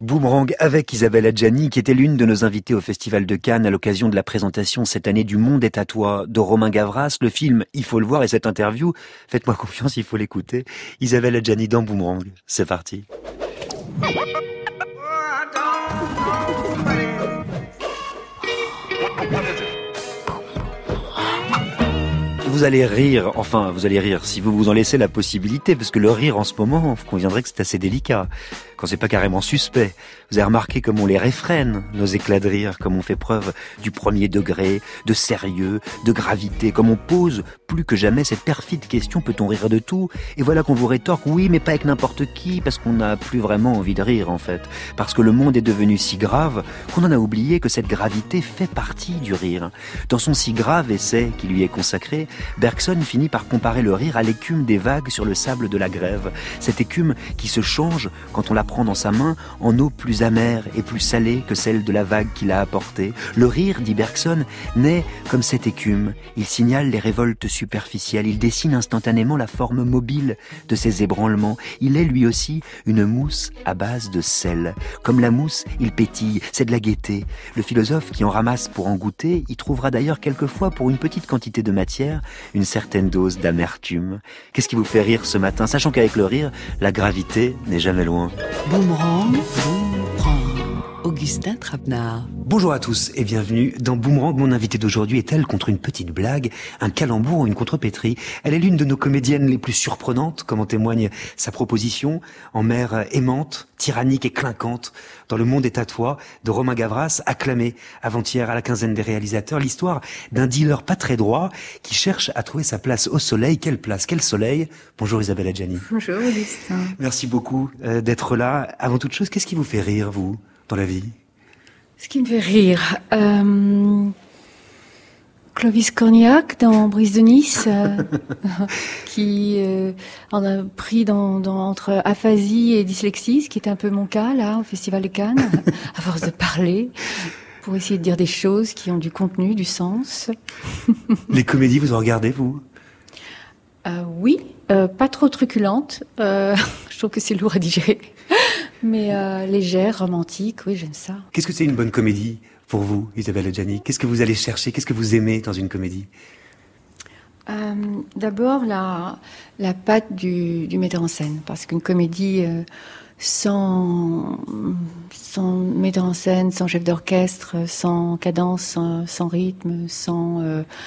Boomerang avec Isabelle Adjani, qui était l'une de nos invitées au Festival de Cannes à l'occasion de la présentation cette année du Monde est à toi de Romain Gavras. Le film, il faut le voir, et cette interview, faites-moi confiance, il faut l'écouter. Isabelle Adjani dans Boomerang. C'est parti. Vous allez rire, enfin vous allez rire si vous vous en laissez la possibilité, parce que le rire en ce moment, vous conviendrez que c'est assez délicat, quand c'est pas carrément suspect. Vous avez remarqué comme on les réfrène, nos éclats de rire, comme on fait preuve du premier degré, de sérieux, de gravité, comme on pose plus que jamais cette perfide question, peut-on rire de tout? Et voilà qu'on vous rétorque, oui mais pas avec n'importe qui, parce qu'on n'a plus vraiment envie de rire en fait, parce que le monde est devenu si grave qu'on en a oublié que cette gravité fait partie du rire. Dans son si grave essai qui lui est consacré, Bergson finit par comparer le rire à l'écume des vagues sur le sable de la grève. Cette écume qui se change, quand on la prend dans sa main, en eau plus amère et plus salée que celle de la vague qu'il a apportée. Le rire, dit Bergson, naît comme cette écume. Il signale les révoltes superficielles. Il dessine instantanément la forme mobile de ces ébranlements. Il est lui aussi une mousse à base de sel. Comme la mousse, il pétille. C'est de la gaieté. Le philosophe qui en ramasse pour en goûter y trouvera d'ailleurs quelquefois, pour une petite quantité de matière, une certaine dose d'amertume. Qu'est-ce qui vous fait rire ce matin, sachant qu'avec le rire, la gravité n'est jamais loin? Boomerang, Augustin Trapenard. Bonjour à tous et bienvenue dans Boomerang. Mon invitée d'aujourd'hui est-elle contre une petite blague, un calembour ou une contrepétrie? Elle est l'une de nos comédiennes les plus surprenantes, comme en témoigne sa proposition, en mère aimante, tyrannique et clinquante. Dans Le Monde est à toi de Romain Gavras, acclamé avant-hier à la quinzaine des réalisateurs, l'histoire d'un dealer pas très droit qui cherche à trouver sa place au soleil. Quelle place, quel soleil? Bonjour Isabelle Adjani. Bonjour Augustin. Merci beaucoup d'être là. Avant toute chose, qu'est-ce qui vous fait rire, vous, dans la vie? Ce qui me fait rire, Clovis Cornillac dans Brise de Nice, qui en a pris entre aphasie et dyslexie, ce qui est un peu mon cas là au Festival de Cannes, à force de parler, pour essayer de dire des choses qui ont du contenu, du sens. Les comédies, vous en regardez, vous? Oui, pas trop truculentes. Je trouve que c'est lourd à digérer. Mais légère, romantique, oui, j'aime ça. Qu'est-ce que c'est une bonne comédie pour vous, Isabelle Adjani? Qu'est-ce que vous allez chercher? Qu'est-ce que vous aimez dans une comédie? D'abord, la patte du metteur en scène. Parce qu'une comédie sans metteur en scène, sans chef d'orchestre, sans cadence, sans rythme, sans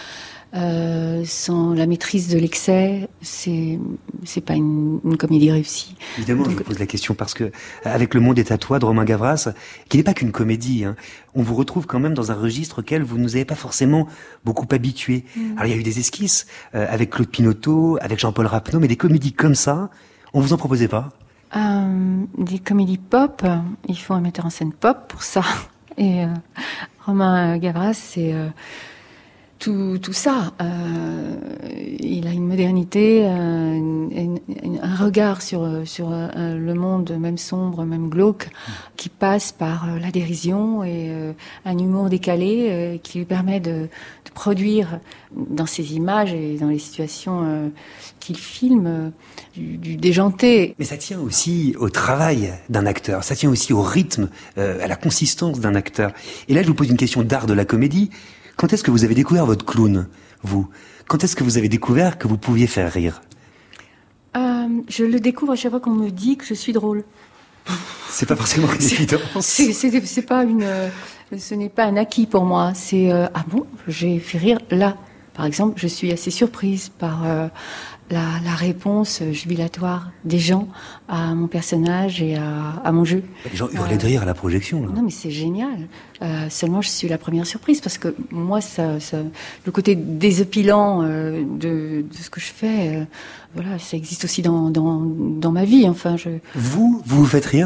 la maîtrise de l'excès, c'est pas une comédie réussie. Évidemment, je vous pose la question parce que avec Le Monde est à toi de Romain Gavras, qui n'est pas qu'une comédie, hein, on vous retrouve quand même dans un registre auquel vous nous avez pas forcément beaucoup habitués. Alors il y a eu des esquisses avec Claude Pinoteau, avec Jean-Paul Rapneau, mais des comédies comme ça, on vous en proposait pas? Des comédies pop, il faut un metteur en scène pop pour ça. Et Romain Gavras, c'est tout ça. Il a une modernité, un regard sur le monde, même sombre, même glauque, qui passe par la dérision et un humour décalé qui lui permet de produire dans ses images et dans les situations qu'il filme du déjanté. Mais ça tient aussi au travail d'un acteur, ça tient aussi au rythme, à la consistance d'un acteur. Et là, je vous pose une question d'art de la comédie. Quand est-ce que vous avez découvert votre clown, vous? Quand est-ce que vous avez découvert que vous pouviez faire rire? Je le découvre à chaque fois qu'on me dit que je suis drôle. C'est pas forcément une évidence. C'est pas ce n'est pas un acquis pour moi. C'est ah bon, j'ai fait rire là. Par exemple, je suis assez surprise par la réponse jubilatoire des gens à mon personnage et à mon jeu. Les gens hurlaient de rire à la projection, là. Non, mais c'est génial. Seulement, je suis la première surprise parce que moi, le côté désopilant de ce que je fais, voilà, ça existe aussi dans ma vie. Enfin, Vous faites rire?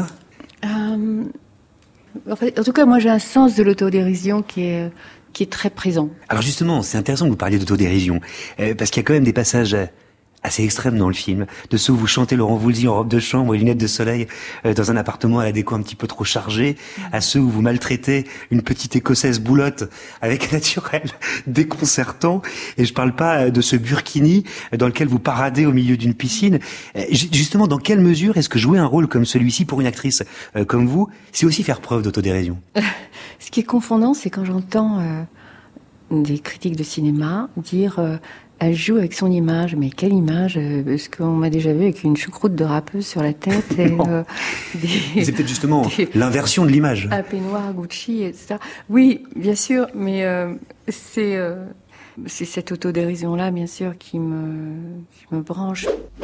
En tout cas, moi, j'ai un sens de l'autodérision qui est très présent. Alors justement, c'est intéressant que vous parliez d'autodérision, parce qu'il y a quand même des passages assez extrêmes dans le film, de ceux où vous chantez Laurent Voulzy en robe de chambre et lunettes de soleil dans un appartement à la déco un petit peu trop chargée, à ceux où vous maltraitez une petite écossaise boulotte avec un naturel déconcertant, et je parle pas de ce burkini dans lequel vous paradez au milieu d'une piscine. Justement, dans quelle mesure est-ce que jouer un rôle comme celui-ci pour une actrice comme vous, c'est aussi faire preuve d'autodérision? Ce qui est confondant, c'est quand j'entends des critiques de cinéma dire elle joue avec son image. Mais quelle image? Parce qu'on m'a déjà vu avec une choucroute de rappeuse sur la tête. Et, c'est peut-être justement l'inversion de l'image. Un peignoir Gucci, etc. Oui, bien sûr, mais c'est cette autodérision-là, bien sûr, qui me branche.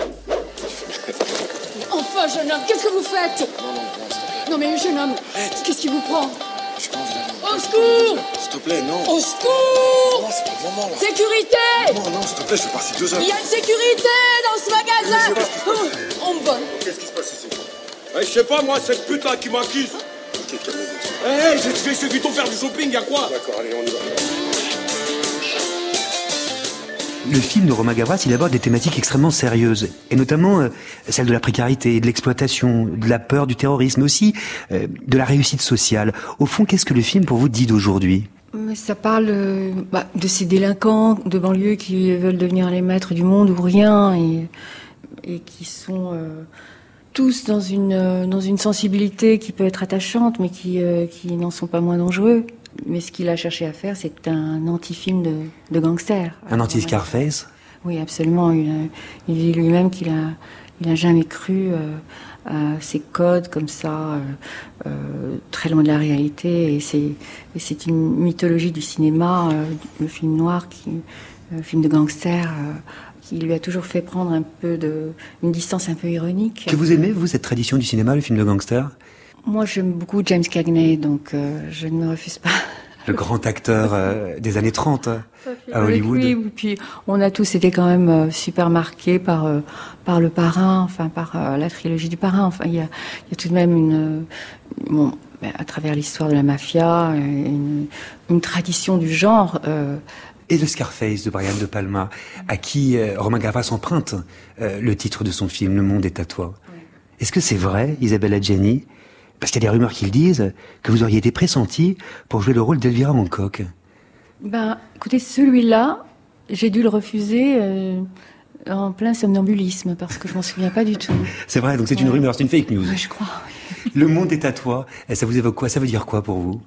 Enfin, jeune homme, qu'est-ce que vous faites? Non, mais jeune homme, qu'est-ce qui vous prend? Je pas envie d'aller. Au secours! S'il te plaît, non. Au secours! Non, c'est pas le moment, là. Sécurité! Non, s'il te plaît, je suis parti 2 heures. Il y a une sécurité dans ce magasin! Oh, on me vole. Qu'est-ce qui se passe ici? Je sais pas, moi, cette pute là qui m'accuse. Ok, calmez-vous. Je vais plutôt faire du shopping, y'a quoi? D'accord, allez, on y va. Le film de Romain Gavras, il aborde des thématiques extrêmement sérieuses, et notamment celle de la précarité, de l'exploitation, de la peur du terrorisme, mais aussi de la réussite sociale. Au fond, qu'est-ce que le film, pour vous, dit d'aujourd'hui? Ça parle de ces délinquants de banlieue qui veulent devenir les maîtres du monde ou rien, et qui sont tous dans une sensibilité qui peut être attachante, mais qui n'en sont pas moins dangereux. Mais ce qu'il a cherché à faire, c'est un anti-film de gangster. Un anti-Scarface? Oui, absolument. Il dit lui-même qu'il a jamais cru à ces codes comme ça, très loin de la réalité. Et c'est une mythologie du cinéma, le film noir, le film de gangster, qui lui a toujours fait prendre une distance un peu ironique. Que vous aimez, vous, cette tradition du cinéma, le film de gangster? Moi, j'aime beaucoup James Cagney, donc je ne me refuse pas. Le grand acteur des années 30 à Hollywood. Oui, puis on a tous été quand même super marqués par le Parrain, enfin par la trilogie du Parrain. Enfin, il y a tout de même à travers l'histoire de la mafia, une tradition du genre. Et le Scarface de Brian De Palma, à qui Romain Gavras emprunte le titre de son film, Le monde est à toi. Oui. Est-ce que c'est vrai, Isabelle Adjani? Parce qu'il y a des rumeurs qui le disent, que vous auriez été pressentie pour jouer le rôle d'Elvira Hancock. Écoutez, celui-là, j'ai dû le refuser en plein somnambulisme, parce que je m'en souviens pas du tout. C'est vrai, donc c'est une rumeur, c'est une fake news. Oui, je crois. Oui. Le monde est à toi, ça vous évoque quoi? Ça veut dire quoi pour vous?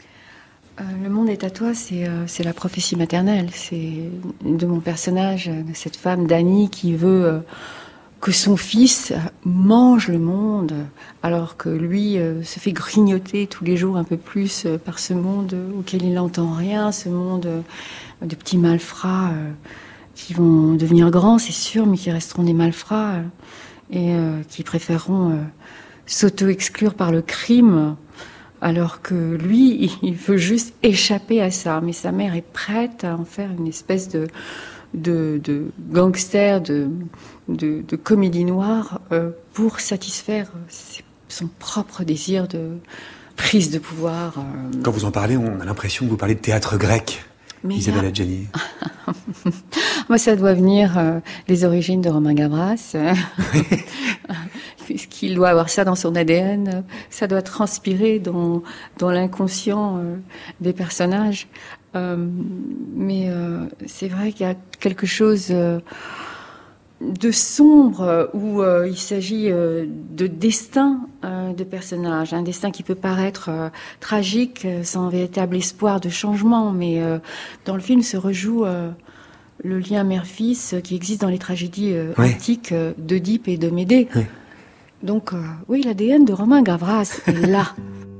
Le monde est à toi, c'est la prophétie maternelle. C'est de mon personnage, de cette femme, Dany, qui veut que son fils mange le monde, alors que lui se fait grignoter tous les jours un peu plus par ce monde auquel il n'entend rien, ce monde de petits malfrats qui vont devenir grands, c'est sûr, mais qui resteront des malfrats et qui préféreront s'auto-exclure par le crime, alors que lui, il veut juste échapper à ça. Mais sa mère est prête à en faire une espèce de gangster, de comédie noire pour satisfaire son propre désir de prise de pouvoir. Quand vous en parlez, on a l'impression que vous parlez de théâtre grec, Isabelle Adjani. Moi, ça doit venir des origines de Romain Gavras, puisqu'il doit avoir ça dans son ADN, ça doit transpirer dans l'inconscient des personnages. Mais c'est vrai qu'il y a quelque chose de sombre où il s'agit de destin de personnages, un destin qui peut paraître tragique sans véritable espoir de changement, mais dans le film se rejoue le lien mère-fils qui existe dans les tragédies antiques d'Œdipe et de Médée. Oui. Donc oui, l'ADN de Romain Gavras est là.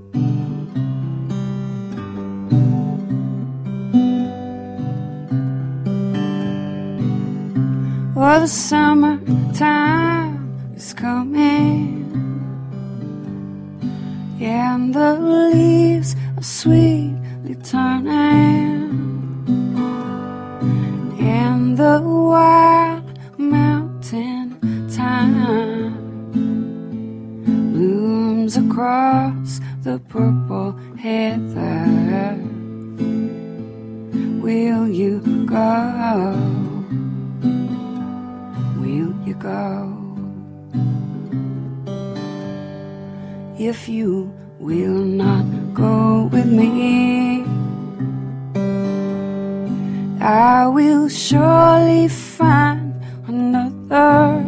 Oh, the summertime is coming, yeah, and the leaves are sweetly turning, and the wild mountain thyme blooms across the purple heather. Will you go? you go? If you will not go with me, I will surely find another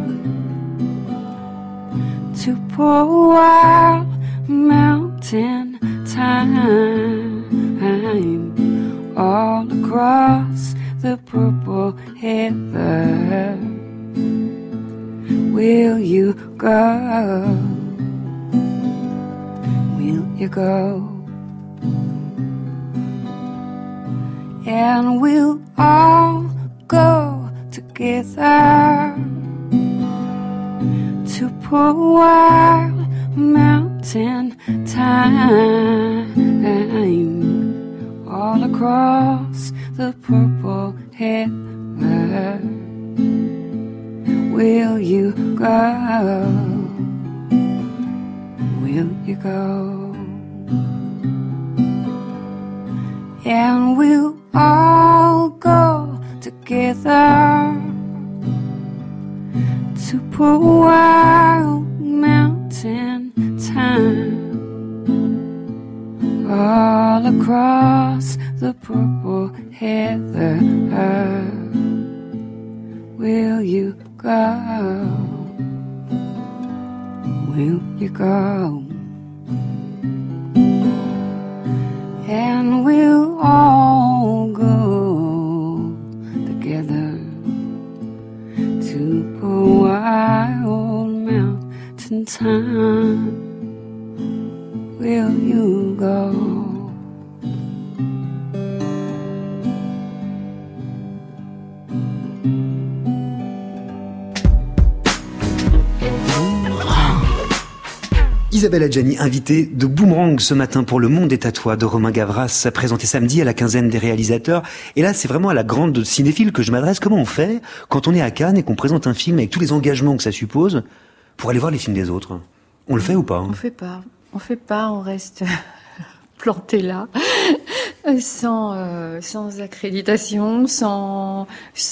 to pour wild mountain time all across the purple heather. Will you go? Will you go? And we'll all go together to pull wild mountain time all across the purple heather. Will you go? Will you go? And we'll all go together to pull wild mountain time all across the purple heather. Will you go? Will you go? And we'll all go together to pull wild mountain time. Will you go? Isabelle Adjani, invitée de Boomerang ce matin pour Le Monde est à toi de Romain Gavras, présenté samedi à la quinzaine des réalisateurs. Et là, c'est vraiment à la grande cinéphile que je m'adresse. Comment on fait quand on est à Cannes et qu'on présente un film avec tous les engagements que ça suppose pour aller voir les films des autres? On le fait ou pas? On fait pas. On fait pas, on reste planté là, sans accréditation, sans,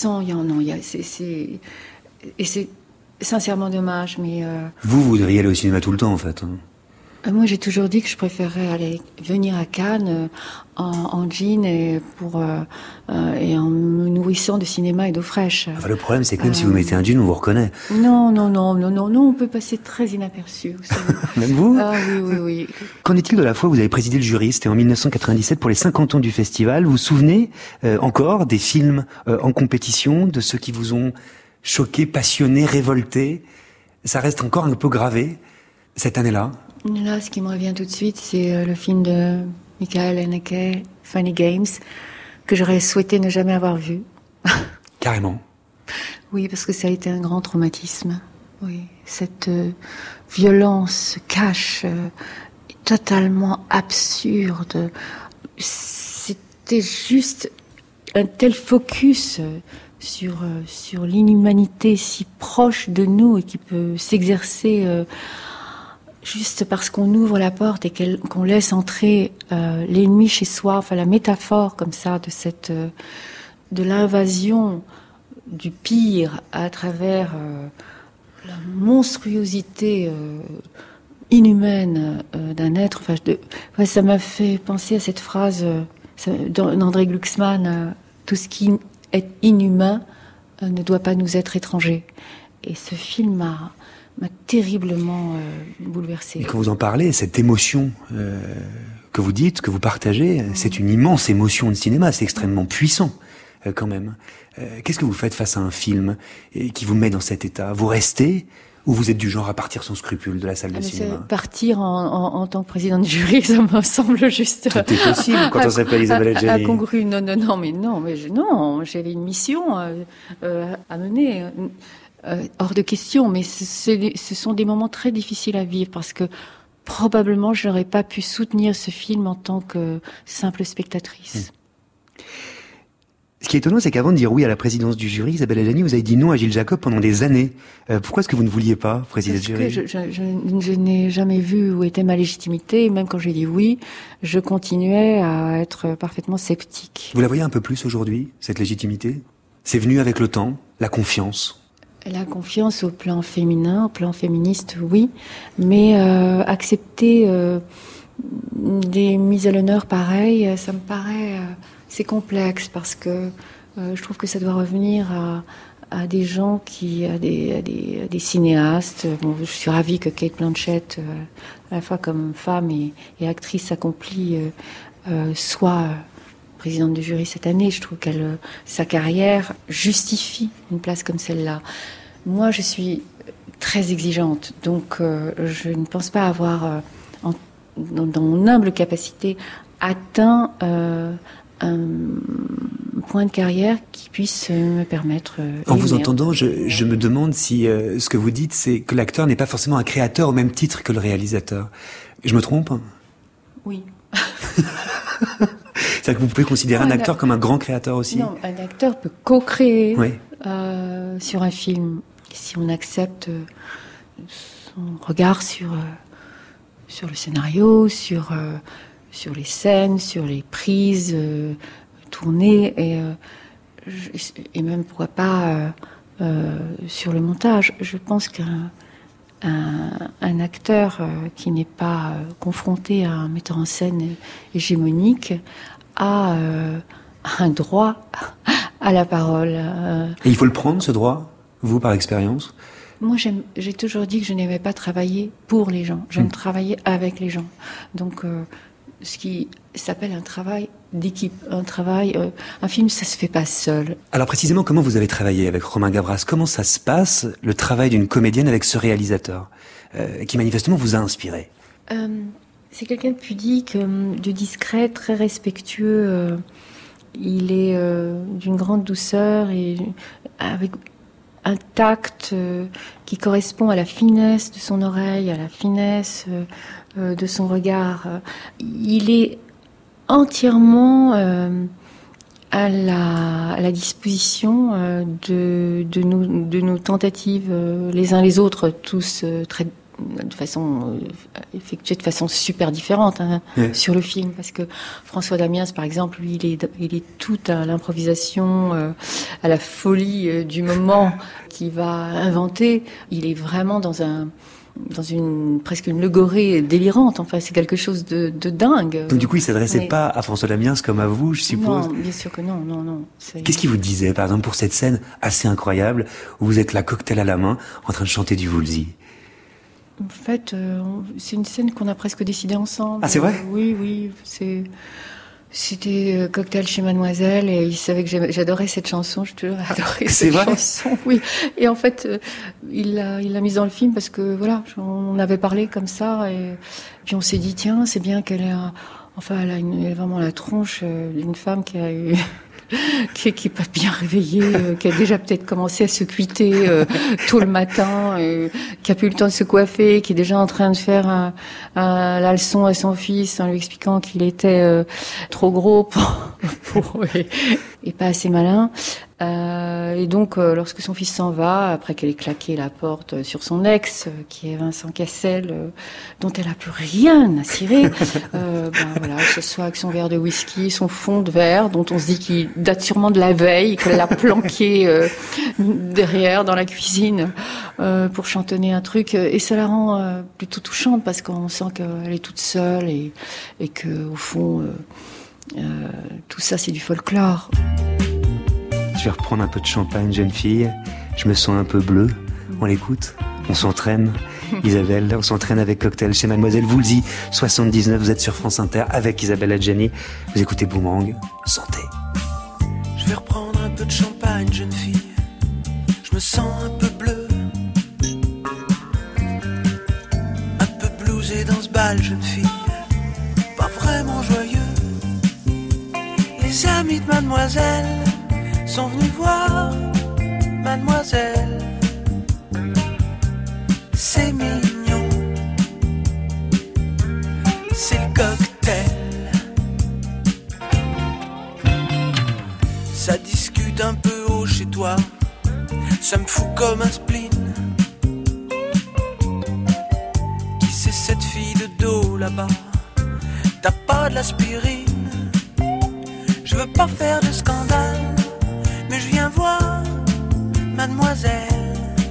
et c'est sincèrement dommage, mais Vous voudriez aller au cinéma tout le temps, en fait. Moi, j'ai toujours dit que je préférerais venir à Cannes en jean et et en me nourrissant de cinéma et d'eau fraîche. Enfin, le problème, c'est que même si vous mettez un jean, on vous reconnaît. Non, on peut passer très inaperçu. Vous savez. Même vous? Ah oui. Qu'en est-il de la fois où vous avez présidé le jury? C'était en 1997 pour les 50 ans du festival. Vous vous souvenez encore des films en compétition, de ceux qui vous ont choqué, passionné, révolté? Ça reste encore un peu gravé cette année-là? Là, ce qui me revient tout de suite, c'est le film de Michael Haneke, Funny Games, que j'aurais souhaité ne jamais avoir vu. Carrément. Oui, parce que ça a été un grand traumatisme. Oui, cette violence cash, totalement absurde. C'était juste un tel focus sur l'inhumanité si proche de nous et qui peut s'exercer juste parce qu'on ouvre la porte et qu'on laisse entrer l'ennemi chez soi. Enfin, la métaphore comme ça de l'invasion du pire à travers la monstruosité inhumaine d'un être. Enfin, ça m'a fait penser à cette phrase d'André Glucksmann, tout ce qui est inhumain ne doit pas nous être étranger. Et ce film m'a terriblement bouleversée. Et quand vous en parlez, cette émotion que vous dites, que vous partagez, c'est une immense émotion de cinéma, c'est extrêmement puissant quand même. Qu'est-ce que vous faites face à un film qui vous met dans cet état? Vous restez ou vous êtes du genre à partir sans scrupule de la salle de cinéma? Partir en tant que président de jury, ça me semble juste... Tout est possible quand on s'appelle Isabelle Adjani. Incongru, non, j'avais une mission à mener... hors de question, mais ce sont des moments très difficiles à vivre parce que probablement je n'aurais pas pu soutenir ce film en tant que simple spectatrice. Ce qui est étonnant, c'est qu'avant de dire oui à la présidence du jury, Isabelle Adjani, vous avez dit non à Gilles Jacob pendant des années. Pourquoi est-ce que vous ne vouliez pas présider le jury? Je n'ai jamais vu où était ma légitimité, et même quand j'ai dit oui, je continuais à être parfaitement sceptique. Vous la voyez un peu plus aujourd'hui, cette légitimité? C'est venu avec le temps, la confiance? La confiance au plan féminin, au plan féministe, oui, mais accepter des mises à l'honneur pareilles, ça me paraît c'est complexe parce que je trouve que ça doit revenir à des gens à des cinéastes. Bon, je suis ravie que Cate Blanchett, à la fois comme femme et actrice accomplie, soit présidente de jury cette année. Je trouve qu'elle, sa carrière justifie une place comme celle-là. Moi, je suis très exigeante, donc je ne pense pas avoir, dans mon humble capacité, atteint un point de carrière qui puisse me permettre... En vous entendant, je me demande si ce que vous dites, c'est que l'acteur n'est pas forcément un créateur au même titre que le réalisateur. Je me trompe ? Oui. C'est-à-dire que vous pouvez considérer un acteur comme un grand créateur aussi ? Non, un acteur peut co-créer oui. Sur un film, si on accepte son regard sur le scénario, sur les scènes, sur les prises tournées et même pourquoi pas sur le montage. Je pense qu'un acteur qui n'est pas confronté à un metteur en scène hégémonique a un droit à la parole. Et il faut le prendre, ce droit, vous, par expérience ? Moi, j'ai toujours dit que je n'aimais pas travailler pour les gens. J'aime travailler avec les gens. Donc, ce qui s'appelle un travail d'équipe, un film, ça se fait pas seul. Alors précisément, comment vous avez travaillé avec Romain Gavras ? Comment ça se passe, le travail d'une comédienne avec ce réalisateur, qui manifestement vous a inspiré ? C'est quelqu'un de pudique, de discret, très respectueux. Il est d'une grande douceur et avec un tact qui correspond à la finesse de son oreille, à la finesse de son regard. Il est entièrement à la disposition de nos tentatives, les uns les autres, tous très effectué de façon super différente sur le film, parce que François Damiens, par exemple, lui, il est tout à l'improvisation, à la folie du moment qu'il va inventer. Il est vraiment dans presque une logorée délirante. Enfin, c'est quelque chose de dingue. Donc du coup, il s'adressait pas à François Damiens comme à vous, je suppose. Non, bien sûr que non. Qu'est-ce qu'il vous disait, par exemple, pour cette scène assez incroyable où vous êtes là, cocktail à la main, en train de chanter du Woolsey? En fait, c'est une scène qu'on a presque décidée ensemble. Ah, c'est vrai ? Oui. C'était Cocktail chez Mademoiselle et il savait que j'adorais cette chanson. J'ai toujours adoré cette chanson. Oui. Et en fait, il l'a mise dans le film parce que voilà, on avait parlé comme ça et puis on s'est dit tiens, c'est bien qu'elle ait elle a vraiment la tronche d'une femme qui a eu qui est pas bien réveillée, qui a déjà peut-être commencé à se cuiter tôt le matin, qui a plus eu le temps de se coiffer, qui est déjà en train de faire la leçon à son fils en lui expliquant qu'il était trop gros et pas assez malin. Et donc, lorsque son fils s'en va, après qu'elle ait claqué la porte sur son ex, qui est Vincent Cassel, dont elle a plus rien à cirer, voilà, que ce soit avec son verre de whisky, son fond de verre, dont on se dit qu'il date sûrement de la veille, qu'elle l'a planqué derrière dans la cuisine pour chantonner un truc, et ça la rend plutôt touchante parce qu'on sent qu'elle est toute seule et que au fond, tout ça c'est du folklore. Je vais reprendre un peu de champagne, jeune fille. Je me sens un peu bleu. On l'écoute. On s'entraîne. Isabelle, on s'entraîne avec Cocktail chez Mademoiselle Woolsey. 79, vous êtes sur France Inter avec Isabelle Adjani. Vous écoutez Boomerang. Santé. Je vais reprendre un peu de champagne, jeune fille. Je me sens un peu bleu. Un peu blousé dans ce bal, jeune fille. Pas vraiment joyeux. Les amis de Mademoiselle sont venus voir Mademoiselle. C'est mignon, c'est le cocktail. Ça discute un peu haut chez toi, ça me fout comme un spleen. Qui c'est cette fille de dos là-bas? T'as pas de l'aspirine? Je veux pas faire de scandale, mais je viens voir Mademoiselle.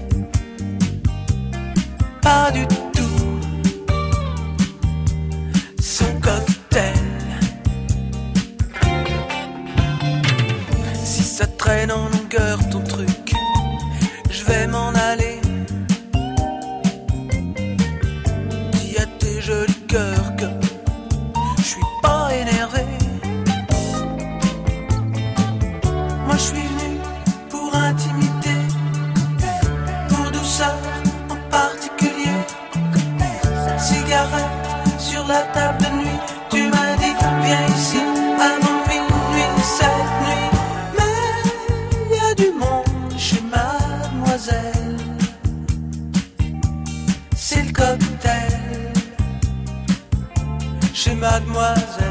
pas du tout son cocktail. Si ça traîne en longueur ton truc, je vais m'en aller. Dis à tes jolis cœurs que je suis pas énervé. Moi je suis venu pour intimité, pour douceur en particulier. Cigarette sur la table de nuit, tu m'as dit viens ici avant minuit cette nuit. Mais y a du monde chez mademoiselle, c'est le cocktail chez mademoiselle.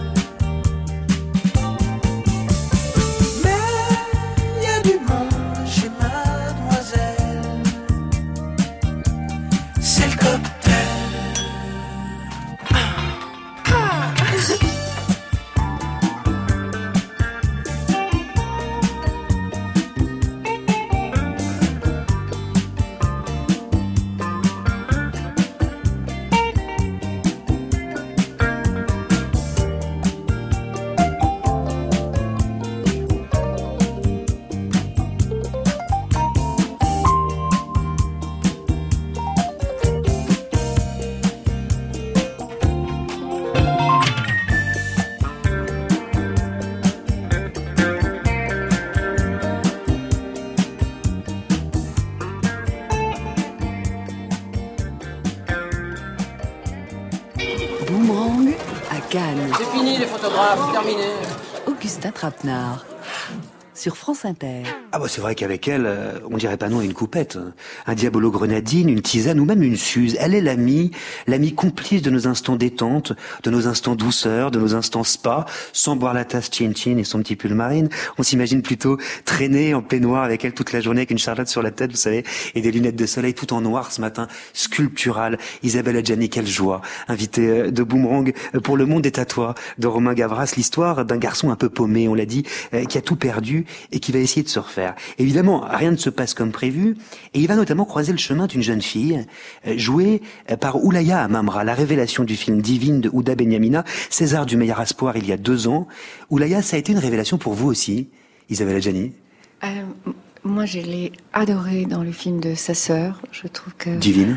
Boomerang à Cannes. C'est fini les photographes, terminé. Augustin Trapenard sur France Inter. Ah bah c'est vrai qu'avec elle, on dirait pas non à une coupette. Un diabolo grenadine, une tisane ou même une suze. Elle est l'amie complice de nos instants détente, de nos instants douceur, de nos instants spa, sans boire la tasse chin-chin et son petit pull marine. On s'imagine plutôt traîner en peignoir avec elle toute la journée avec une charlotte sur la tête, vous savez, et des lunettes de soleil tout en noir ce matin, sculptural. Isabelle Adjani, quelle joie. Invitée de Boomerang pour Le Monde est à toi de Romain Gavras, l'histoire d'un garçon un peu paumé, on l'a dit, qui a tout perdu et qui va essayer de se refaire. Évidemment, rien ne se passe comme prévu, et il va notamment croiser le chemin d'une jeune fille, jouée par Oulaya Amamra, la révélation du film Divine de Houda Benyamina, César du meilleur espoir il y a 2 ans. Oulaya, ça a été une révélation pour vous aussi, Isabelle Adjani? Moi, je l'ai adoré dans le film de sa sœur. Je trouve que Divine.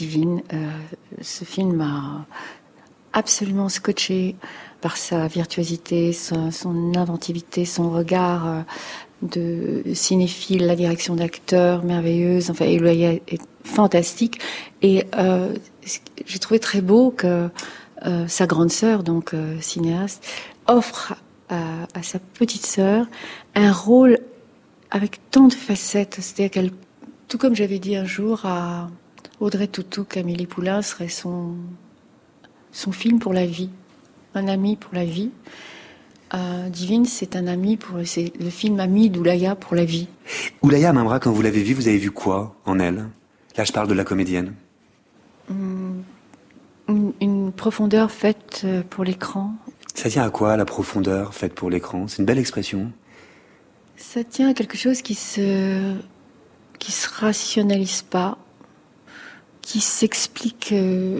Ce film m'a absolument scotché par sa virtuosité, son inventivité, son regard de cinéphile, la direction d'acteur merveilleuse. Enfin, Oulaya est fantastique. Et j'ai trouvé très beau que sa grande sœur, donc cinéaste, offre à sa petite sœur un rôle avec tant de facettes. C'est-à-dire qu'elle, tout comme j'avais dit un jour à Audrey Tautou, qu'Amélie Poulain serait son film pour la vie, un ami pour la vie. Divine, c'est c'est le film ami d'Oulaya pour la vie. Oulaya Amamra, quand vous l'avez vue, vous avez vu quoi en elle? Là, je parle de la comédienne. Une profondeur faite pour l'écran. Ça tient à quoi, la profondeur faite pour l'écran? C'est une belle expression. Ça tient à quelque chose qui se rationalise pas, qui s'explique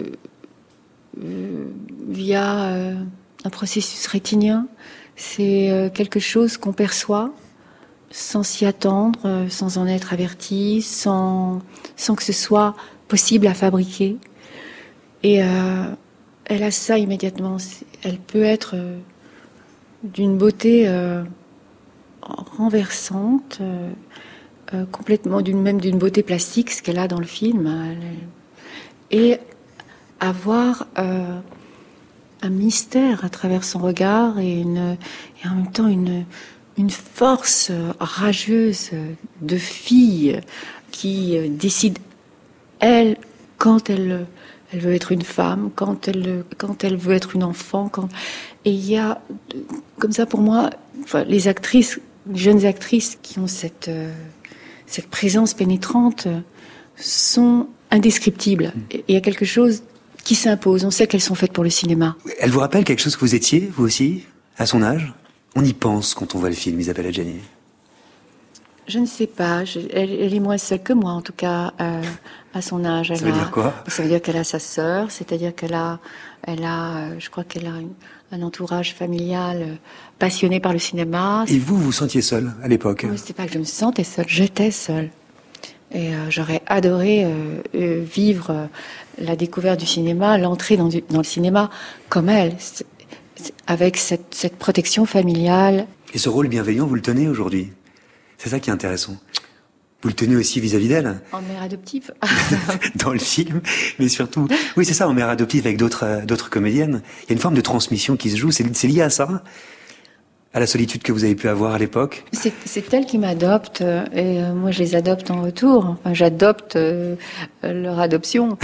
via un processus rétinien. C'est quelque chose qu'on perçoit sans s'y attendre, sans en être averti, sans que ce soit possible à fabriquer. Et elle a ça immédiatement. Elle peut être d'une beauté renversante, complètement d'une beauté plastique, ce qu'elle a dans le film, et avoir un mystère à travers son regard et en même temps une force rageuse de fille qui décide, elle, quand elle veut être une femme, quand elle veut être une enfant. Et il y a, comme ça pour moi, les jeunes actrices qui ont cette présence pénétrante sont indescriptibles. Et il y a quelque chose qui s'impose. On sait qu'elles sont faites pour le cinéma. Elle vous rappelle quelque chose que vous étiez, vous aussi, à son âge? On y pense quand on voit le film, Isabelle Adjani. Je ne sais pas. Elle est moins seule que moi, en tout cas, à son âge. Ça veut dire quoi? Ça veut dire qu'elle a sa sœur, c'est-à-dire je crois qu'elle a un entourage familial passionné par le cinéma. Et vous sentiez seule à l'époque? Oui, c'est pas que je me sentais seule, j'étais seule. Et j'aurais adoré vivre la découverte du cinéma, l'entrée dans le cinéma comme elle, avec cette protection familiale. Et ce rôle bienveillant, vous le tenez aujourd'hui? C'est ça qui est intéressant. Vous le tenez aussi vis-à-vis d'elle. En mère adoptive. Dans le film, mais surtout... Oui, c'est ça, en mère adoptive avec d'autres comédiennes. Il y a une forme de transmission qui se joue. C'est lié à ça? À la solitude que vous avez pu avoir à l'époque? C'est elle qui m'adopte et moi je les adopte en retour. Enfin, j'adopte leur adoption.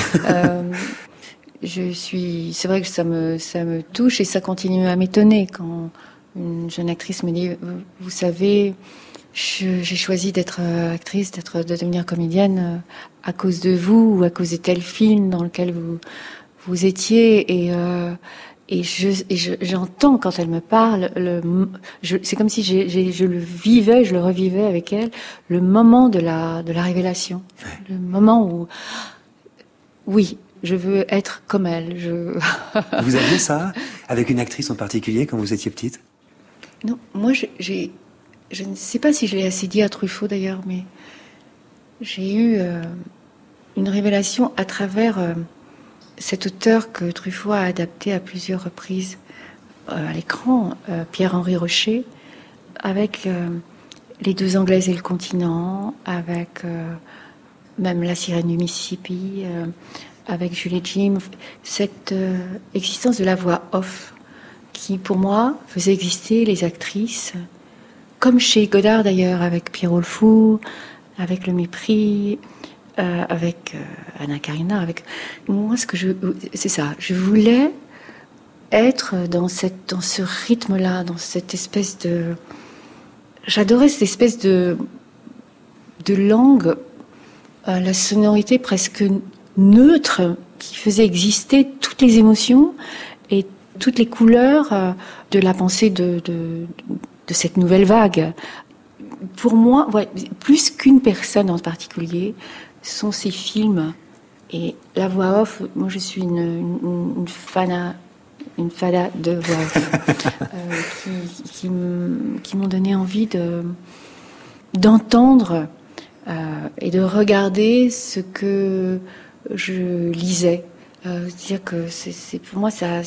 C'est vrai que ça me touche et ça continue à m'étonner quand une jeune actrice me dit, vous savez, j'ai choisi d'être actrice, de devenir comédienne à cause de vous ou à cause de tel film dans lequel vous étiez et j'entends quand elle me parle, c'est comme si je le revivais avec elle, le moment de la révélation, le moment où, oui, je veux être comme elle. Vous aviez ça avec une actrice en particulier quand vous étiez petite? Non, moi je ne sais pas si je l'ai assez dit à Truffaut d'ailleurs, mais j'ai eu une révélation à travers cet auteur que Truffaut a adapté à plusieurs reprises à l'écran, Pierre-Henri Rocher, avec Les Deux Anglaises et le continent, avec même La Sirène du Mississippi, avec Julie Jim, cette existence de la voix off qui, pour moi, faisait exister les actrices, comme chez Godard d'ailleurs, avec Pierrot le Fou, avec Le Mépris, avec Anna Karina, avec moi c'est ça. Je voulais être dans ce rythme-là, dans cette espèce de, j'adorais cette espèce de langue, la sonorité presque neutre qui faisait exister toutes les émotions et toutes les couleurs de la pensée de cette nouvelle vague. Pour moi, ouais, plus qu'une personne en particulier, sont ces films et la voix off. Moi, je suis une fada de voix off qui m'ont donné envie d'entendre et de regarder ce que je lisais. Dire que pour moi ça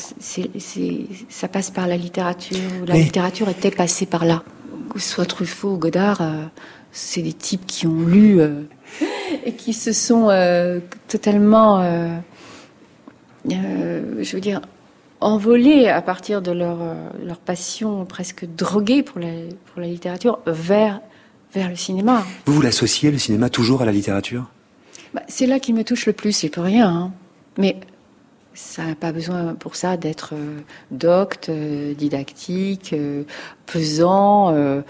passe par la littérature. La littérature était passée par là. Que ce soit Truffaut ou Godard, c'est des types qui ont lu et qui se sont totalement, je veux dire, envolés à partir de leur passion presque droguée pour la littérature vers le cinéma. Vous l'associez, le cinéma, toujours à la littérature? C'est là qu'il me touche le plus, c'est pas rien, hein. Mais ça n'a pas besoin pour ça d'être docte, didactique, pesant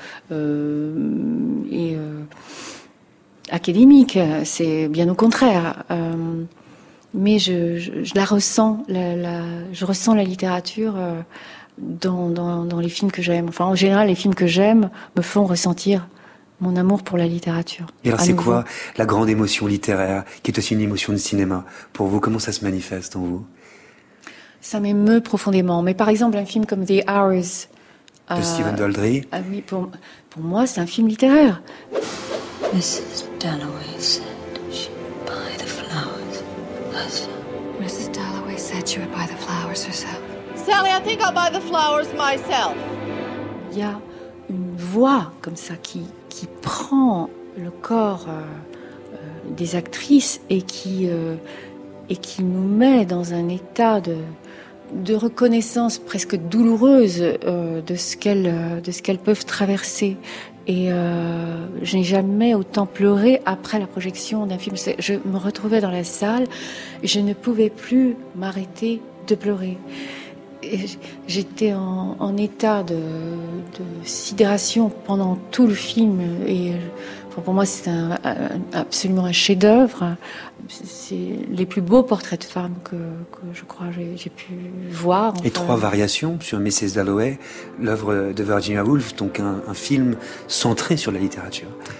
et académique. C'est bien au contraire. Mais je la ressens, je ressens la littérature dans les films que j'aime. Enfin, en général, les films que j'aime me font ressentir mon amour pour la littérature. Et alors, c'est quoi la grande émotion littéraire, qui est aussi une émotion de cinéma? Pour vous, comment ça se manifeste en vous? Ça m'émeut profondément. Mais par exemple, un film comme The Hours... de Stephen Daldry. Ah oui, pour moi, c'est un film littéraire. Mrs. Dalloway said she'd buy the flowers herself. Mrs. Dalloway said she would buy the flowers herself. Sally, I think I'll buy the flowers myself. Il y a une voix comme ça qui prend le corps des actrices et qui nous met dans un état de reconnaissance presque douloureuse de ce qu'elles peuvent traverser. Et je n'ai jamais autant pleuré après la projection d'un film. Je me retrouvais dans la salle et je ne pouvais plus m'arrêter de pleurer. Et j'étais en état de sidération pendant tout le film. Et pour moi, c'est absolument un chef-d'œuvre. C'est les plus beaux portraits de femmes que je crois j'ai pu voir. Et 3 variations sur Mrs. Dalloway, l'œuvre de Virginia Woolf, donc un film centré sur la littérature.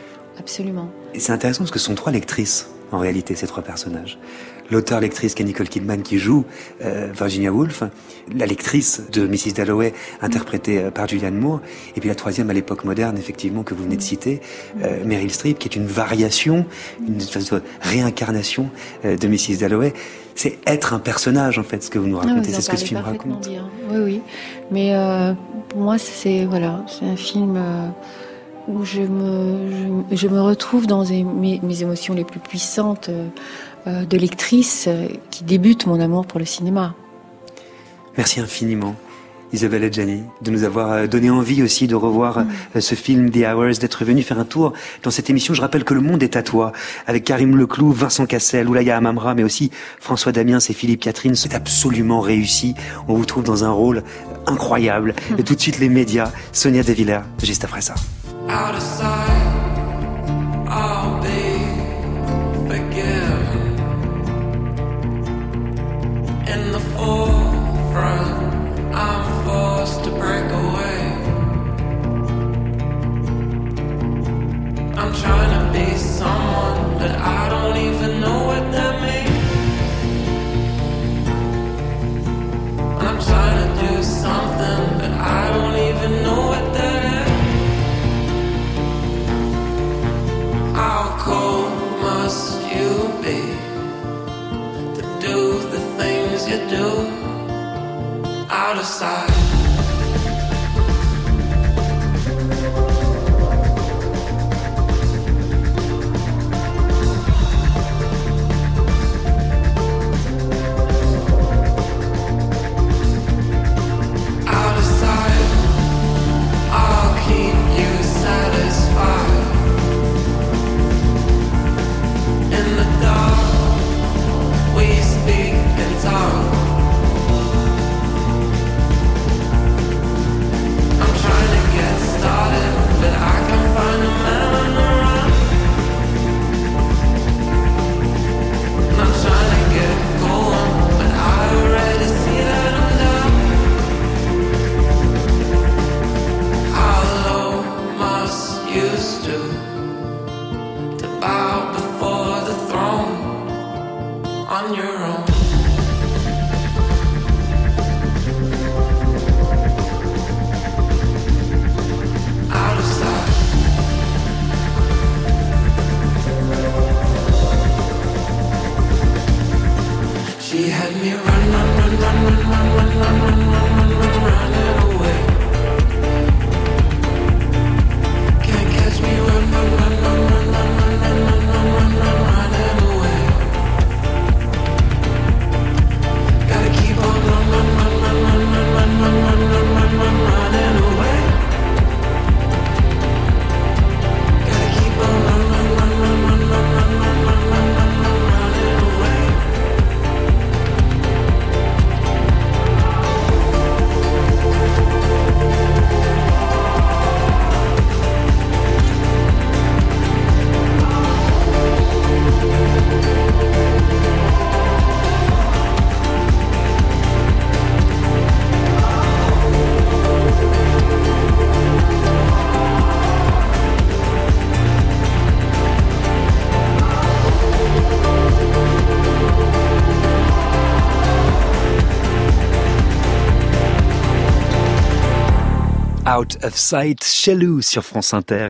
absolument. Et c'est intéressant parce que ce sont 3 lectrices, en réalité, ces 3 personnages. L'auteur-lectrice qui est Nicole Kidman, qui joue Virginia Woolf, la lectrice de Mrs. Dalloway, interprétée par Julianne Moore, et puis la 3e à l'époque moderne, effectivement, que vous venez de citer, Meryl Streep, qui est une variation, une espèce de réincarnation de Mrs. Dalloway. C'est être un personnage, en fait, ce que vous nous racontez, c'est ce que ce film raconte. Bien. Oui. Mais pour moi, c'est un film où je me retrouve dans mes émotions les plus puissantes de lectrice qui débute mon amour pour le cinéma. Merci infiniment, Isabelle Adjani, de nous avoir donné envie aussi de revoir ce film The Hours, d'être venu faire un tour dans cette émission. Je rappelle que Le Monde est à toi, avec Karim Leclou, Vincent Cassel, Oulaya Amamra, mais aussi François Damiens et Philippe Catherine. C'est absolument réussi. On vous trouve dans un rôle incroyable. Et tout de suite, les médias, Sonia De Villers, juste après ça. Out of sight, I'll be forgiven. In the forefront, I'm forced to break away. I'm trying to be someone that I don't even know what that means. And I'm trying to do something that I don't even know what that is. How cold must you be to do the things you do out of sight? Out of sight, I'll keep you satisfied. In the dark, we speak and talk. I'm trying to get started, but I can find a man on the run. And I'm trying to get going, but I already see that I'm done. How low must you stoop to bow before the throne on your own? Out of sight. She had me running away. Can't catch me running away. Gotta keep on running away. Gotta keep on running away. Out of Sight, Chelou sur France Inter.